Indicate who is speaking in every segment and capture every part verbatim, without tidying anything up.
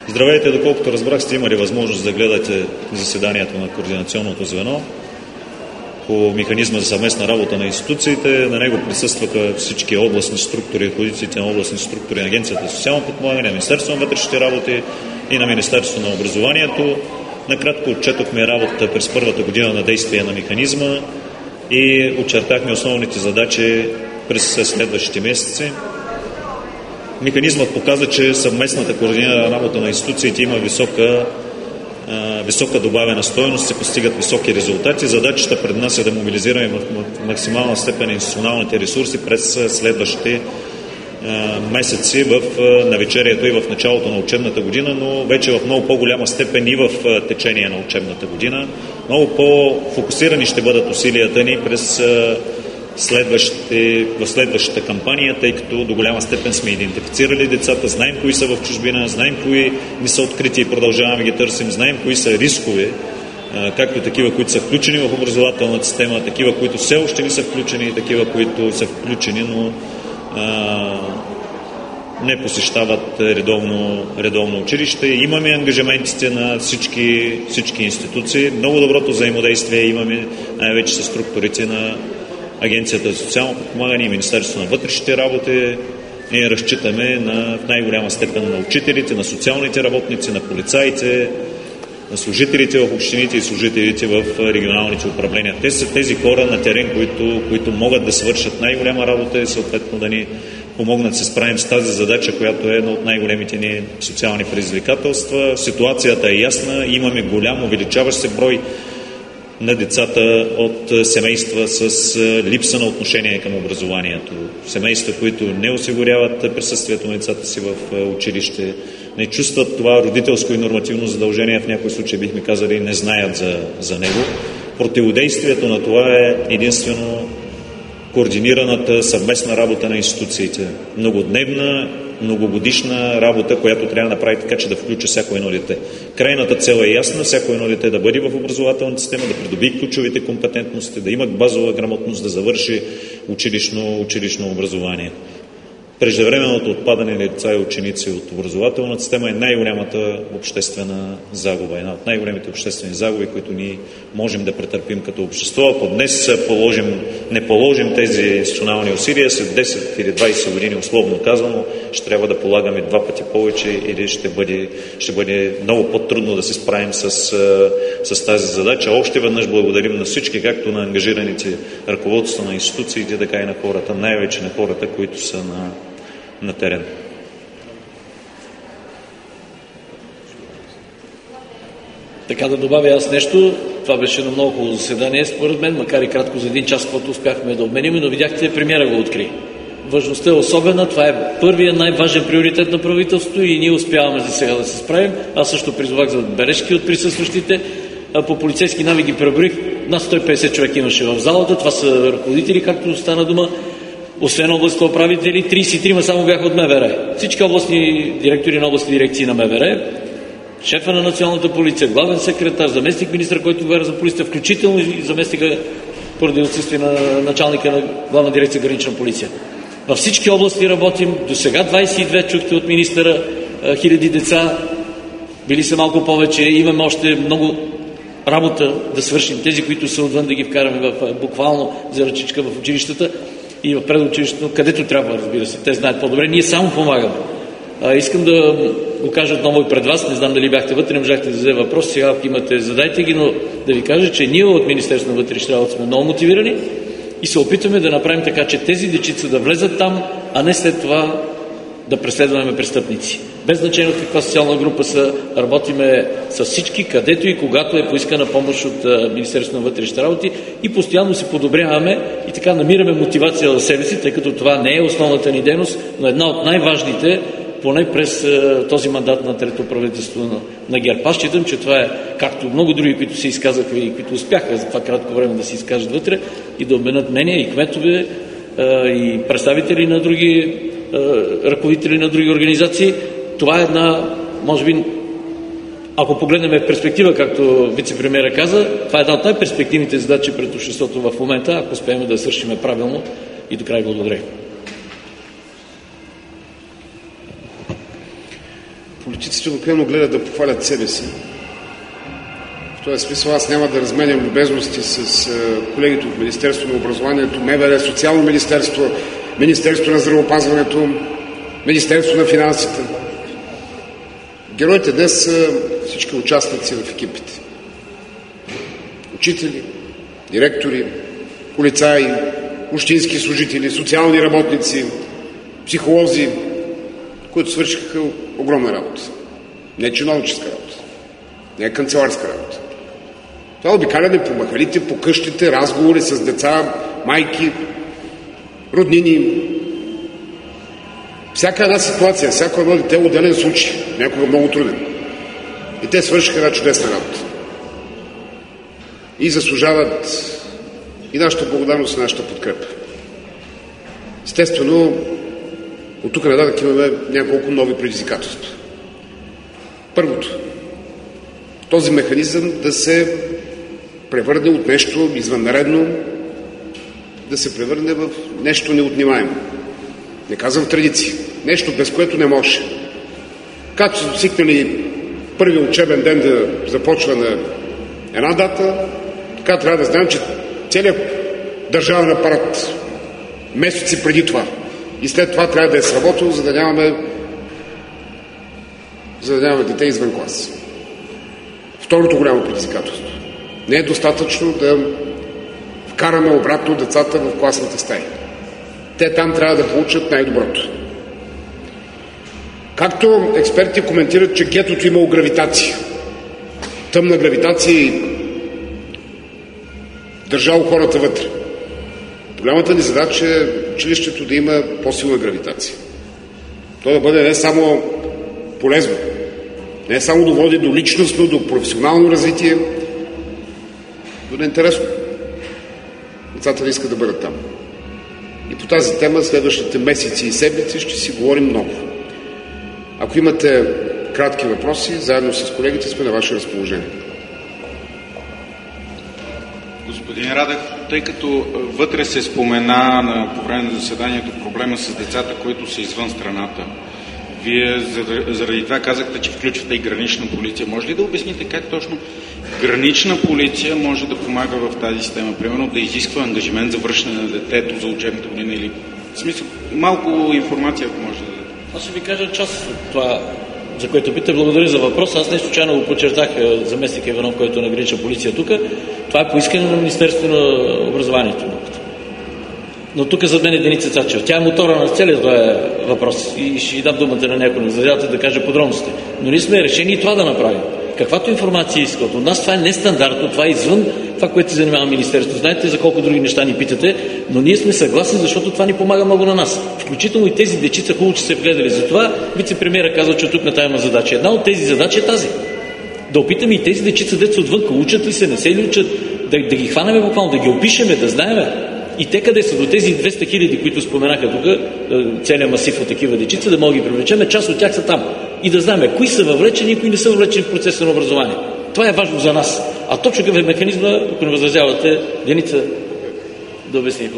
Speaker 1: Здравейте, доколкото разбрах, сте имали възможност да гледате заседанието на координационното звено по механизма за съвместна работа на институциите. На него присъстваха всички областни структури, ръководителите на областни структури на Агенцията за социално подпомагане, на Министерството на вътрешните работи и на Министерството на образованието. Накратко отчетохме работата през първата година на действие на механизма и очертахме основните задачи през следващите месеци. Механизмът показа, че съвместната координирана работа на институциите има висока, а, висока добавена стойност, се постигат високи резултати. Задачата пред нас е да мобилизираме в максимална степен институционалните ресурси през следващите а, месеци в навечерието и в началото на учебната година, но вече в много по-голяма степен и в течение на учебната година. Много по-фокусирани ще бъдат усилията ни през а, Следващите, в следващата кампания, тъй като до голяма степен сме идентифицирали децата, знаем кои са в чужбина, знаем кои не са открити и продължаваме ги търсим, знаем кои са рискове, както такива, които са включени в образователната система, такива, които все още не са включени и такива, които са включени, но а, не посещават редовно, редовно училище. Имаме ангажиментите на всички, всички институции. Много доброто взаимодействие имаме най-вече с структурите на Агенцията за социално подпомагане и Министерството на вътрешните работи. Ние разчитаме на, в най-голяма степен на учителите, на социалните работници, на полицаите, на служителите в общините и служителите в регионалните управления. Те са тези хора на терен, които, които могат да свършат най-голяма работа и съответно да ни помогнат да се справим с тази задача, която е една от най-големите ни социални предизвикателства. Ситуацията е ясна, имаме голям увеличаващ се брой на децата от семейства с липса на отношение към образованието. Семейства, които не осигуряват присъствието на децата си в училище, не чувстват това родителско и нормативно задължение, в някои случаи бихме казали, не знаят за, за него. Противодействието на това е единствено координираната съвместна работа на институциите. Многодневна, многогодишна работа, която трябва да направи така, че да включи всяко едно дете. Крайната цел е ясна, всяко едно дете да бъде в образователната система, да придобие ключовите компетентности, да има базова грамотност, да завърши училищно, училищно образование. Преждевременното отпадане на деца и ученици от образователната система е най-голямата обществена загуба. Една от най-големите обществени загуби, които ние можем да претърпим като общество. Ако днес положим, не положим тези институционални усилия, след десет или двайсет години, условно казано, ще трябва да полагаме два пъти повече или ще бъде, ще бъде много по-трудно да се справим с, с тази задача. Още веднъж благодарим на всички, както на ангажираните ръководства на институциите, така и на хората, най-вече на хората, които са на на терен.
Speaker 2: Така да добавя аз нещо. Това беше на много хубаво заседание, според мен, макар и кратко за един час, който успяхме да обменим, но видяхте, премиера го откри. Важността е особена, това е първият най-важен приоритет на правителството и ние успяваме за сега да се справим. Аз също призовах за бележки от присъстващите. По полицейски навик ги преброих. Над сто и петдесет човека имаше в залата. Това са ръководители, както стана дума. Освен областните управители, трийсет и три само бяха от МВР. Всички областни директори на областни дирекции на МВР, шефа на националната полиция, главен секретар, заместник министър, който говори за полицията, включително и заместника поради отсъствие на началника на главна дирекция гранична полиция. Във всички области работим. До сега двайсет и две чухте от министъра, хиляди деца, били са малко повече. Имаме още много работа да свършим. Тези, които са отвън, да ги вкараме в, буквално за ръчичка в училищата и в предучилището, където трябва, разбира се. Те знаят по-добре. Ние само помагаме. А, искам да го кажа отново и пред вас. Не знам дали бяхте вътре, не можахте да зададе въпрос. Сега, ако имате, задайте ги, но да ви кажа, че ние от Министерството на вътрешните работи сме много мотивирани и се опитваме да направим така, че тези дечица да влезат там, а не след това да преследваме престъпници. Без значение от каква социална група са, работиме с всички, където и когато е поискана помощ от Министерството на вътрешните работи и постоянно се подобряваме и така намираме мотивация за себе си, тъй като това не е основната ни дейност, но една от най-важните, поне през този мандат на трето правителство на, на ГЕРБ. Аз считам, че това е, както много други, които се изказаха и които успяха за това кратко време да се изкажат вътре и да обменят мнения, и кметове, и представители на други ръководители на други организации. Това е една, може би, ако погледнем перспектива, както вице-премиера каза, това е една от най-перспективните задачи пред обществото в момента, ако успеем да свършим правилно и до край благодаря.
Speaker 3: Политиците обикновено гледат да похвалят себе си. В този смисъл аз няма да разменям любезности с колегите от Министерство на образованието, МВР, Социално министерство, Министерство на здравеопазването, Министерство на финансите. Героите днес са всички участници в екипите. Учители, директори, полицаи, общински служители, социални работници, психолози, които свършиха огромна работа. Не чиновническа работа, не канцеларска работа. Това обикаляне по махалите, по къщите, разговори с деца, майки, роднини. Всяка една ситуация, всяко едно дете е отделен случай, някога много труден. И те свършиха една чудесна работа. И заслужават и нашата благодарност, и нашата подкрепа. Естествено, от тук нататък имаме няколко нови предизвикателства. Първото, този механизъм да се превърне от нещо извъннаредно, да се превърне в нещо неотнимаемо. Не казвам традиции. Нещо, без което не може. Както са свикнали първият учебен ден да започва на една дата, така трябва да знаем, че целият държавен апарат месеци преди това и след това трябва да е сработил, за да нямаме за да нямаме дете извън клас. Второто голямо предизвикателство. Не е достатъчно да вкараме обратно децата в класните стаи. Те там трябва да получат най-доброто. Както експерти коментират, че гетото имало гравитация, тъмна гравитация и държало хората вътре. Голямата ни задача е училището да има по-силна гравитация. То да бъде не само полезно, не само да води до личностно, до професионално развитие, но да е интересно. Децата да искат да бъдат там. И по тази тема следващите месеци и седмици ще си говорим много. Ако имате кратки въпроси, заедно с колегите сме на ваше разположение.
Speaker 4: Господин Радев, тъй като вътре се спомена на, по време на заседанието проблема с децата, които са извън страната, вие заради това казахте, че включвате и гранична полиция. Може ли да обясните как точно гранична полиция може да помага в тази система? Примерно да изисква ангажимент за връщане на детето за учебната година или... В смисъл, малко информация, ако може да дадете.
Speaker 2: Аз ще ви кажа част от това, за което питате. Благодаря за въпроса. Аз не случайно го подчертах, заместник Иванов, който е на гранична полиция тук. Това е поискане на Министерството на образованието. Но тук за мен е Деница Цачева. Тя е мотора на целият този въпрос. И ще дам думата на някой на задължателите да каже подробностите. Но ние сме решени и това да направим. Каквато информация искат от нас, това е нестандартно, това е извън това, което се занимава Министерството. Знаете за колко други неща ни питате, но ние сме съгласни, защото това ни помага много на нас. Включително и тези дечица хубаво, че се вгледали. Затова вице-премиера казва, че от тук нататък има задача. Една от тези задачи е тази. Да опитаме и тези дечица, деца отвънка, учат ли се, не се ли учат, да, да ги хванеме буквално, да ги опишеме, да знаеме. И те къде са до тези двеста хиляди, които споменаха тук, целият масив от такива дечица, да могат да ги привлечем, част от тях са там. И да знаем кои са въвлечени и кои не са въвлечени в процеса на образование. Това е важно за нас. А точно какъв е механизма, ако не възразявате, Деница, да обясни.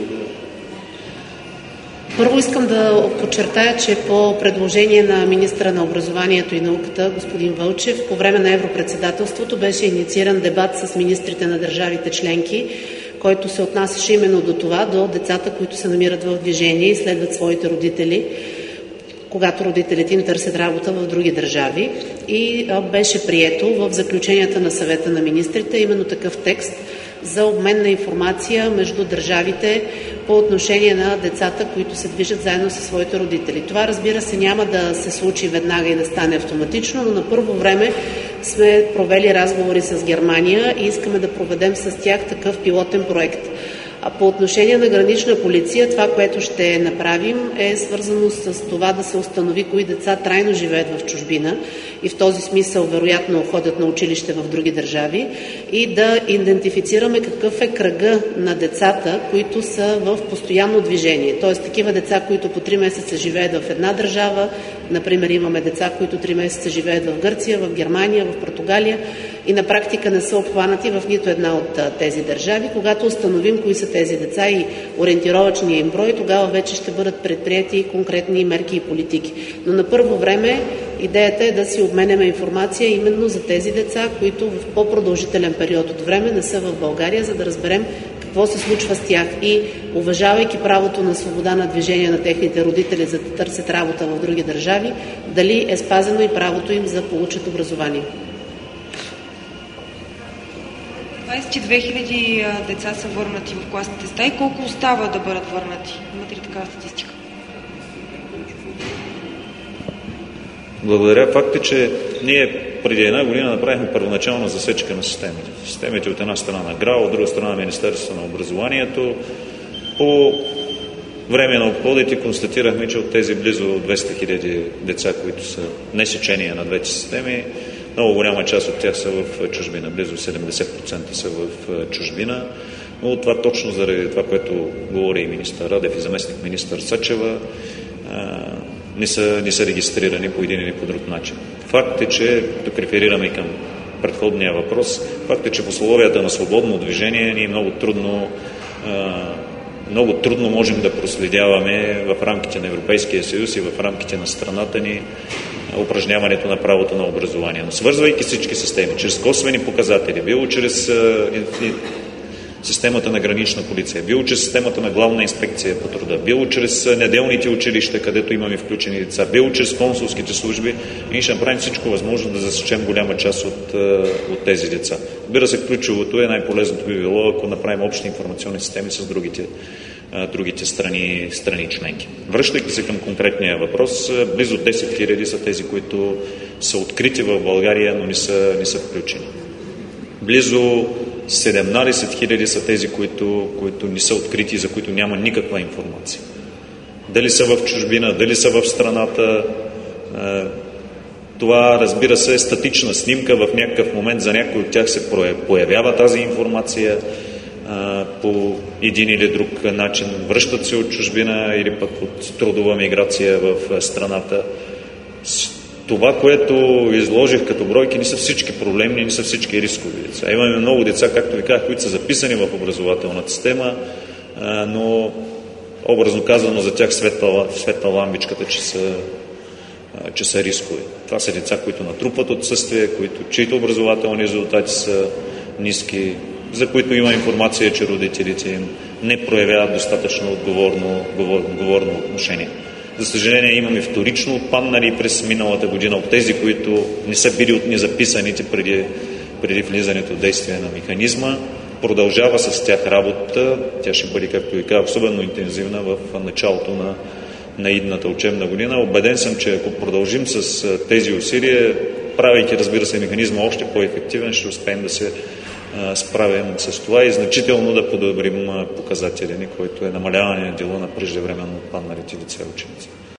Speaker 5: Първо искам да подчертая, че по предложение на министъра на образованието и науката, господин Вълчев, по време на Европредседателството беше иницииран дебат с министрите на държавите членки, който се отнасяше именно до това, до децата, които се намират в движение и следват своите родители, когато родителите им търсят работа в други държави. И беше прието в заключенията на съвета на министрите именно такъв текст за обмен на информация между държавите по отношение на децата, които се движат заедно със своите родители. Това, разбира се, няма да се случи веднага и да стане автоматично, но на първо време сме провели разговори с Германия и искаме да проведем с тях такъв пилотен проект. А по отношение на гранична полиция, това, което ще направим, е свързано с това да се установи кои деца трайно живеят в чужбина и в този смисъл вероятно ходят на училище в други държави и да идентифицираме какъв е кръга на децата, които са в постоянно движение. Т.е. такива деца, които по три месеца живеят в една държава, например имаме деца, които три месеца живеят в Гърция, в Германия, в Португалия и на практика не са обхванати в нито една от тези държави. Когато установим кои са тези деца и ориентировъчния им брой, тогава вече ще бъдат предприяти конкретни мерки и политики. Но на първо време Идеята е да си обменяме информация именно за тези деца, които в по-продължителен период от време не са в България, за да разберем какво се случва с тях и, уважавайки правото на свобода на движение на техните родители, за да търсят работа в други държави, дали е спазено и правото им да получат образование.
Speaker 6: двадесет и две хиляди деца са върнати в класните стаи. Колко остава да бъдат върнати? Имате ли такава статистика?
Speaker 1: Благодаря. Факт е, че ние преди една година направихме първоначална засечка на системите. Системите от една страна на ГРАО, от друга страна на Министерството на образованието. По време на обходите констатирахме, че от тези близо двеста хиляди деца, които са несечения на двете системи, много голяма част от тях са в чужбина. Близо седемдесет процента са в чужбина. Но това точно заради това, което говори и министър Радев и заместник министър Сачева, не са, не са регистрирани по един или по друг начин. Факт е, че, тук реферираме към предходния въпрос, факт е, че в условията на свободно движение ние много трудно, много трудно можем да проследяваме в рамките на Европейския съюз и в рамките на страната ни упражняването на правото на образование. Но свързвайки всички системи, чрез косвени показатели, било чрез системата на гранична полиция, било чрез системата на главна инспекция по труда, било чрез неделните училища, където имаме включени деца, било чрез консулските служби, ние ще направим всичко възможно да засечем голяма част от, от тези деца. Разбира се, ключовото е, най-полезното би било, ако направим общи информационни системи с другите, другите страни, страни членки. Връщайки се към конкретния въпрос, близо десет хиляди са тези, които са открити в България, но не са, не са включени. Близо седемнадесет хиляди са тези, които, които не са открити и за които няма никаква информация. Дали са в чужбина, дали са в страната, това, разбира се, е статична снимка. В някакъв момент за някой от тях се появява тази информация по един или друг начин. Връщат се от чужбина или пък от трудова миграция в страната. Това, което изложих като бройки, не са всички проблемни, не са всички рискови деца. Имаме много деца, както ви казах, които са записани в образователната система, но образно казано за тях светла, светла ламбичката, че са, че са рискови. Това са деца, които натрупват отсъствие, които, чието образователни резултати са ниски, за които има информация, че родителите им не проявяват достатъчно отговорно, отговорно отношение. За съжаление, имаме вторично отпаднали през миналата година от тези, които не са били от незаписаните преди, преди влизането в действие на механизма. Продължава с тях работа. Тя ще бъде, както ви казах, особено интензивна в началото на, на идната учебна година. Убеден съм, че ако продължим с тези усилия, правейки, разбира се, механизма още по-ефективен, ще успеем да се справим с това и значително да подобрим показателя ни, който е намаляване на дела на преждевременно отпадналите деца и ученици.